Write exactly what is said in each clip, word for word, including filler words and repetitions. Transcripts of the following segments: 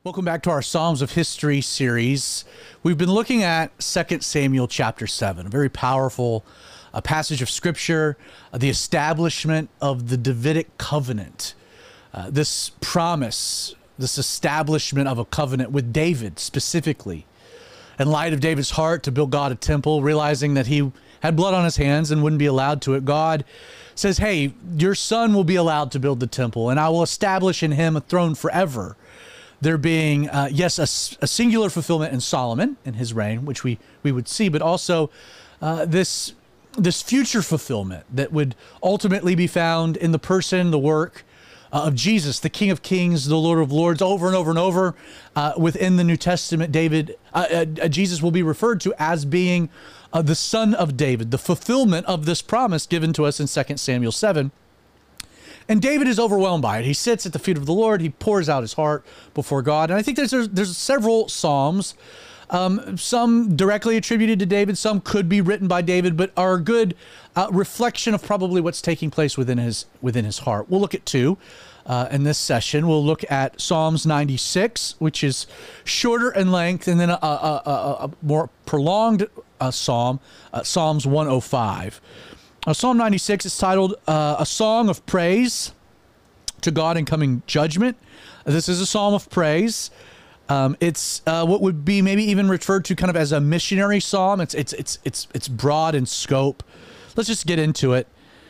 Welcome back to our Psalms of History series. We've been looking at Second Samuel chapter seven, a very powerful uh, passage of scripture, uh, the establishment of the Davidic covenant, uh, this promise, this establishment of a covenant with David specifically. In light of David's heart to build God a temple, realizing that he had blood on his hands and wouldn't be allowed to it, God says, hey, your son will be allowed to build the temple, and I will establish in him a throne forever. There being, uh, yes, a, a singular fulfillment in Solomon in his reign, which we, we would see, but also uh, this, this future fulfillment that would ultimately be found in the person, the work uh, of Jesus, the King of Kings, the Lord of Lords, over and over and over. Uh, within the New Testament, David, uh, uh, Jesus will be referred to as being uh, the Son of David, the fulfillment of this promise given to us in Second Samuel seven. And David is overwhelmed by it. He sits at the feet of the Lord. He pours out his heart before God. And I think there's there's, there's several Psalms, um, some directly attributed to David, some could be written by David, but are a good uh, reflection of probably what's taking place within his within his heart. We'll look at two uh, in this session. We'll look at Psalms ninety-six, which is shorter in length, and then a, a, a, a more prolonged uh, psalm, uh, Psalms one oh five. Uh, Psalm ninety-six is titled uh, A Song of Praise to God in Coming Judgment. This is a psalm of praise. Um, it's uh, what would be maybe even referred to kind of as a missionary psalm. It's, it's, it's, it's, it's broad in scope. Let's just get into it.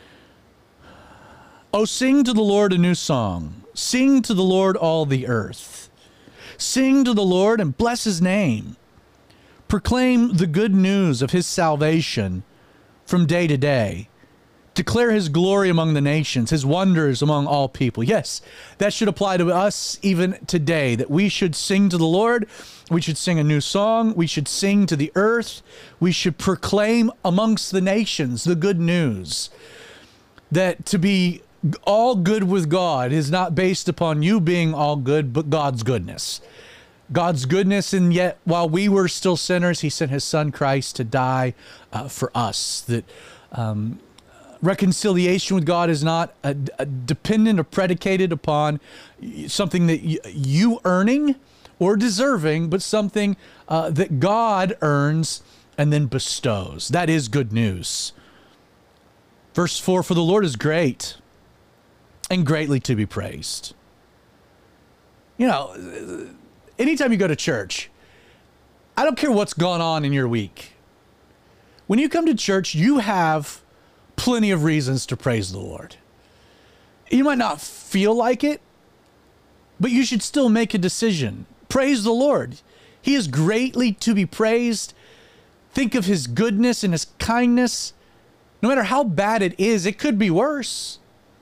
Oh, sing to the Lord a new song. Sing to the Lord all the earth. Sing to the Lord and bless his name. Proclaim the good news of his salvation from day to day. Declare his glory among the nations, his wonders among all people. Yes, that should apply to us even today, that we should sing to the Lord. We should sing a new song. We should sing to the earth. We should proclaim amongst the nations the good news. That to be all good with God is not based upon you being all good, but God's goodness. God's goodness, and yet while we were still sinners, he sent his son Christ to die uh, for us. That um, reconciliation with God is not a, a dependent or predicated upon something that y- you earning or deserving, but something uh, that God earns and then bestows. That is good news. Verse four, for the Lord is great and greatly to be praised. You know, anytime you go to church, I don't care what's gone on in your week. When you come to church, you have plenty of reasons to praise the Lord. You might not feel like it, but you should still make a decision. Praise the Lord. He is greatly to be praised. Think of his goodness and his kindness. No matter how bad it is, it could be worse.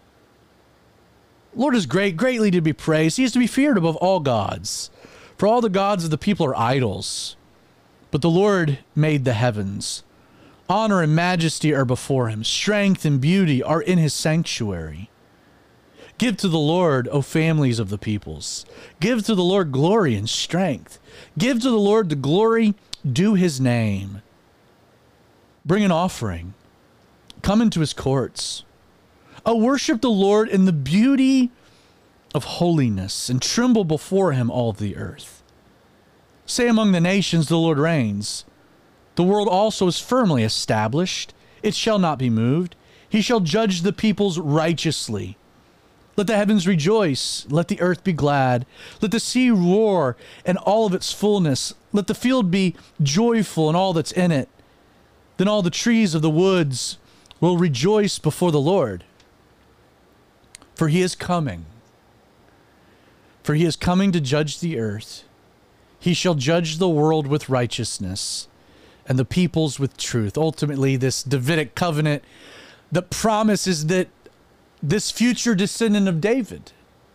Lord is great, greatly to be praised. He is to be feared above all gods. For all the gods of the people are idols, but the Lord made the heavens. Honor and majesty are before him. Strength and beauty are in his sanctuary. Give to the Lord, O families of the peoples. Give to the Lord glory and strength. Give to the Lord the glory due his name. Bring an offering. Come into his courts. Oh, worship the Lord in the beauty of holiness, and tremble before him all the earth. Say among the nations, the Lord reigns. The world also is firmly established. It shall not be moved. He shall judge the peoples righteously. Let the heavens rejoice. Let the earth be glad. Let the sea roar and all of its fullness. Let the field be joyful and all that's in it. Then all the trees of the woods will rejoice before the Lord. For he is coming. For he is coming to judge the earth. He shall judge the world with righteousness and the peoples with truth. Ultimately, this Davidic covenant that promises that this future descendant of David,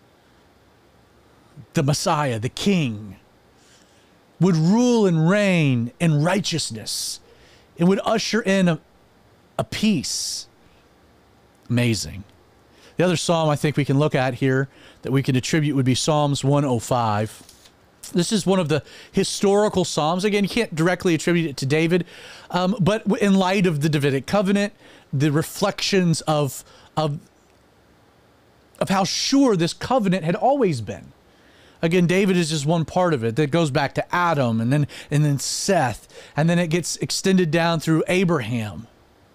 the Messiah, the King, would rule and reign in righteousness. It would usher in a, a peace. Amazing. The other psalm I think we can look at here that we can attribute would be Psalms one oh five. This is one of the historical psalms. Again, you can't directly attribute it to David, um, but in light of the Davidic covenant, the reflections of, of, of how sure this covenant had always been. Again, David is just one part of it that goes back to Adam and then and then Seth, and then it gets extended down through Abraham,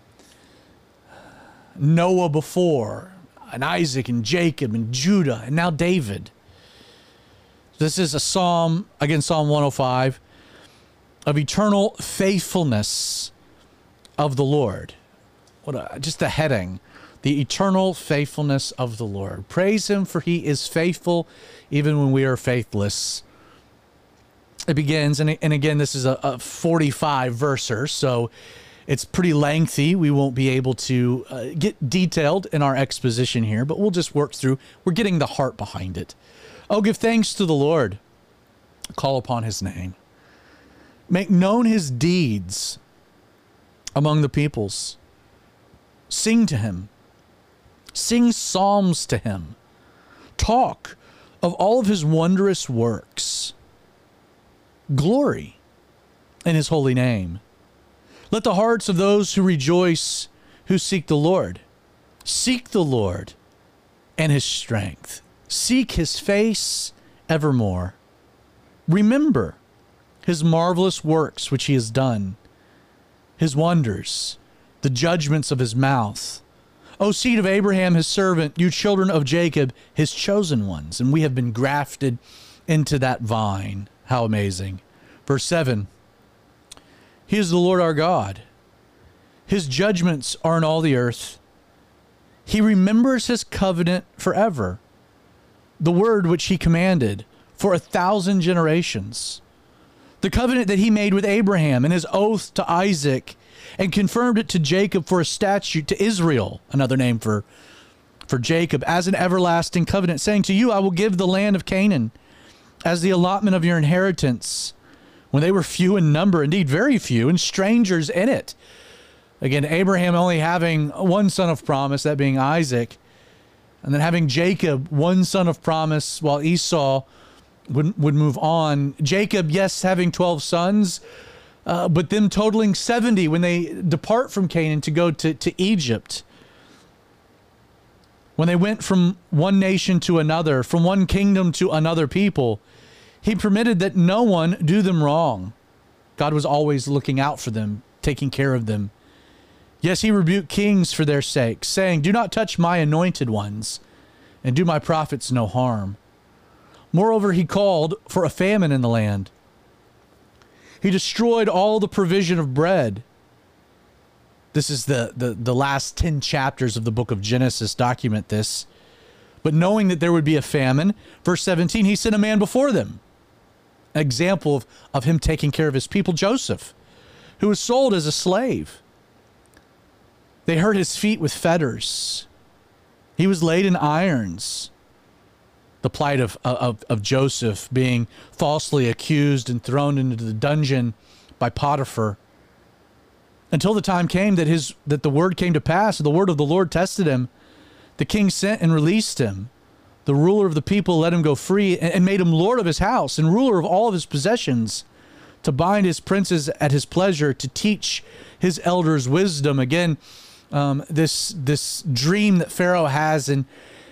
Noah before, and Isaac and Jacob and Judah, and now David. This is a psalm, again, Psalm one oh five, of eternal faithfulness of the Lord. What a, just a heading. The eternal faithfulness of the Lord. Praise him, for he is faithful even when we are faithless. It begins, and, and again, this is a, a forty-five verser, so it's pretty lengthy. We won't be able to uh, get detailed in our exposition here, but we'll just work through. We're getting the heart behind it. Oh, give thanks to the Lord. Call upon his name. Make known his deeds among the peoples. Sing to him. Sing psalms to him. Talk of all of his wondrous works. Glory in his holy name. Let the hearts of those who rejoice, who seek the Lord, seek the Lord and his strength. Seek his face evermore. Remember his marvelous works which he has done, his wonders, the judgments of his mouth. O seed of Abraham, his servant, you children of Jacob, his chosen ones. And we have been grafted into that vine. How amazing. Verse seven. He is the Lord our God. His judgments are in all the earth. He remembers his covenant forever, the word which he commanded for a thousand generations, the covenant that he made with Abraham and his oath to Isaac, and confirmed it to Jacob for a statute, to Israel, another name for, for Jacob, as an everlasting covenant, saying, to you I will give the land of Canaan as the allotment of your inheritance. When they were few in number, indeed very few, and strangers in it. Again, Abraham only having one son of promise, that being Isaac, and then having Jacob, one son of promise, while Esau would, would move on. Jacob, yes, having twelve sons, Uh, but them totaling seventy when they depart from Canaan to go to, to Egypt. When they went from one nation to another, from one kingdom to another people, he permitted that no one do them wrong. God was always looking out for them, taking care of them. Yes, he rebuked kings for their sake, saying, do not touch my anointed ones, and do my prophets no harm. Moreover, he called for a famine in the land. He destroyed all the provision of bread. This is the, the, the last ten chapters of the book of Genesis document this. But knowing that there would be a famine, verse seventeen, he sent a man before them. An example of, of him taking care of his people, Joseph, who was sold as a slave. They hurt his feet with fetters. He was laid in irons. The plight of, of, of Joseph being falsely accused and thrown into the dungeon by Potiphar, until the time came that his that the word came to pass. The word of the Lord tested him. The king sent and released him. The ruler of the people let him go free and, and made him lord of his house and ruler of all of his possessions, to bind his princes at his pleasure, to teach his elders wisdom. Again, um, this this dream that Pharaoh has, and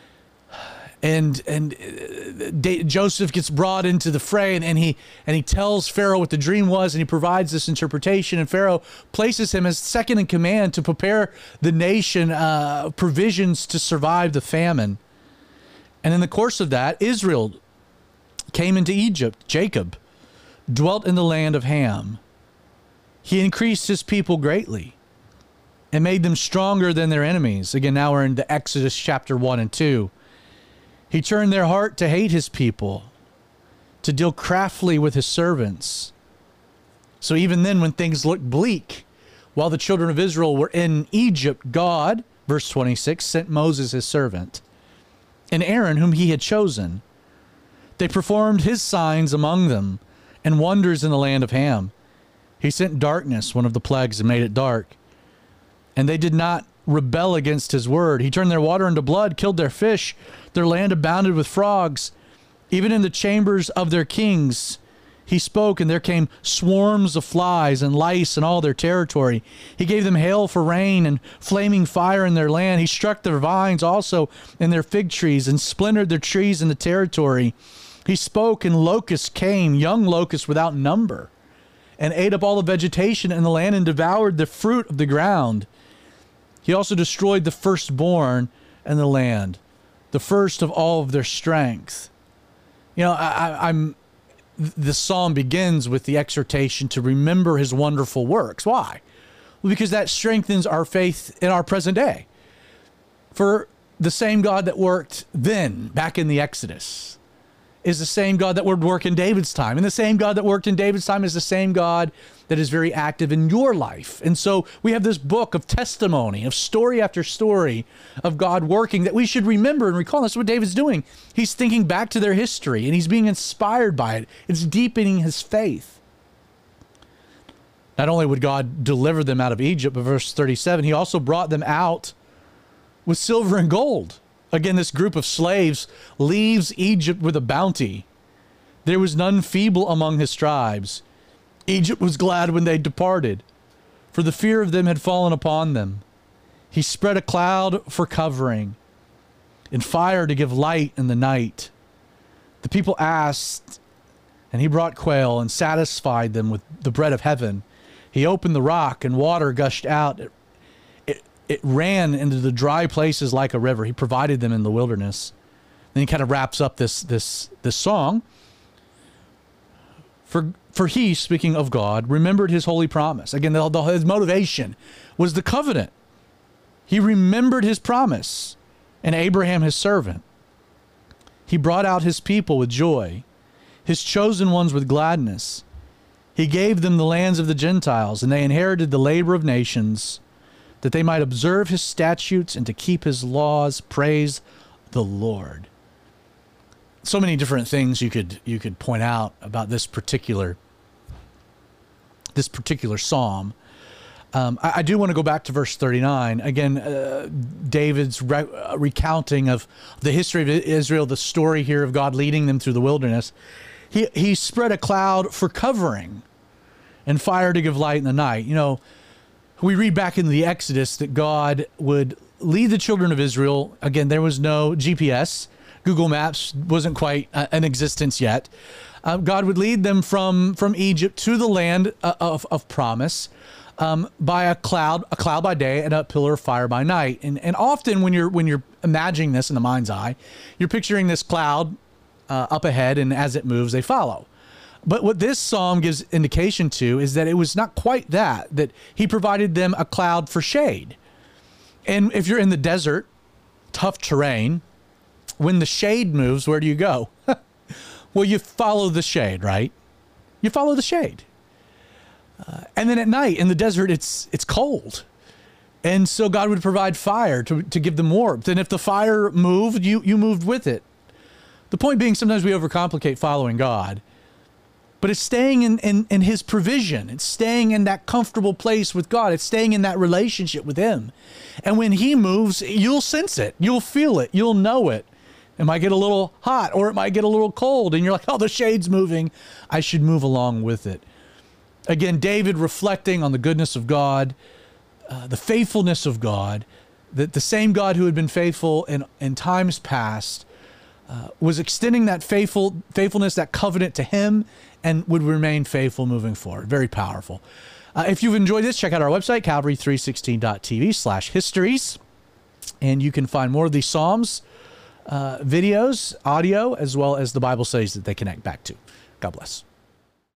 And and uh, Joseph gets brought into the fray, and, and he and he tells Pharaoh what the dream was, and he provides this interpretation. And Pharaoh places him as second in command to prepare the nation uh, provisions to survive the famine. And in the course of that, Israel came into Egypt. Jacob dwelt in the land of Ham. He increased his people greatly and made them stronger than their enemies. Again, now we're into Exodus chapter one and two. He turned their heart to hate his people, to deal craftily with his servants. So even then, when things looked bleak, while the children of Israel were in Egypt, God, verse twenty-six, sent Moses his servant, and Aaron, whom he had chosen. They performed his signs among them, and wonders in the land of Ham. He sent darkness, one of the plagues, and made it dark. And they did not rebel against his word. He turned their water into blood, killed their fish. Their land abounded with frogs. Even in the chambers of their kings he spoke, and there came swarms of flies and lice in all their territory. He gave them hail for rain and flaming fire in their land. He struck their vines also in their fig trees, and splintered their trees in the territory. He spoke and locusts came, young locusts without number, and ate up all the vegetation in the land and devoured the fruit of the ground. He also destroyed the firstborn in the land, the first of all of their strength. You know, I, I, I'm. The psalm begins with the exhortation to remember his wonderful works. Why? Well, because that strengthens our faith in our present day. For the same God that worked then, back in the Exodus, is the same God that would work in David's time. And the same God that worked in David's time is the same God that is very active in your life. And so we have this book of testimony, of story after story of God working that we should remember and recall. That's what David's doing. He's thinking back to their history and he's being inspired by it. It's deepening his faith. Not only would God deliver them out of Egypt, but verse thirty-seven, he also brought them out with silver and gold. Again, this group of slaves leaves Egypt with a bounty. There was none feeble among his tribes. Egypt was glad when they departed, for the fear of them had fallen upon them. He spread a cloud for covering, and fire to give light in the night. The people asked, and he brought quail and satisfied them with the bread of heaven. He opened the rock, and water gushed out. It, it, it ran into the dry places like a river. He provided them in the wilderness. Then he kind of wraps up this, this, this song. For, for he, speaking of God, remembered his holy promise. Again, the, the, his motivation was the covenant. He remembered his promise, and Abraham his servant. He brought out his people with joy, his chosen ones with gladness. He gave them the lands of the Gentiles, and they inherited the labor of nations, that they might observe his statutes and to keep his laws. Praise the Lord. So many different things you could you could point out about this particular this particular psalm. Um, I, I do want to go back to verse thirty-nine again. Uh, David's re- uh, recounting of the history of Israel, the story here of God leading them through the wilderness. He he spread a cloud for covering, and fire to give light in the night. You know, we read back in the Exodus that God would lead the children of Israel. Again, there was no G P S. Google Maps wasn't quite uh, in existence yet. Uh, God would lead them from, from Egypt to the land uh, of, of promise um, by a cloud, a cloud by day and a pillar of fire by night. And, and often when you're, when you're imagining this in the mind's eye, you're picturing this cloud uh, up ahead, and as it moves, they follow. But what this psalm gives indication to is that it was not quite that, that he provided them a cloud for shade. And if you're in the desert, tough terrain, when the shade moves, where do you go? Well, you follow the shade, right? You follow the shade. Uh, and then at night in the desert, it's it's cold. And so God would provide fire to, to give them warmth. And if the fire moved, you, you moved with it. The point being, sometimes we overcomplicate following God. But it's staying in, in, in his provision. It's staying in that comfortable place with God. It's staying in that relationship with him. And when he moves, you'll sense it. You'll feel it. You'll know it. It might get a little hot or it might get a little cold. And you're like, oh, the shade's moving. I should move along with it. Again, David reflecting on the goodness of God, uh, the faithfulness of God, that the same God who had been faithful in, in times past uh, was extending that faithful faithfulness, that covenant to him, and would remain faithful moving forward. Very powerful. Uh, if you've enjoyed this, check out our website, calvary three sixteen dot t v slash histories. And you can find more of these Psalms, uh, videos, audio, as well as the Bible studies that they connect back to. God bless.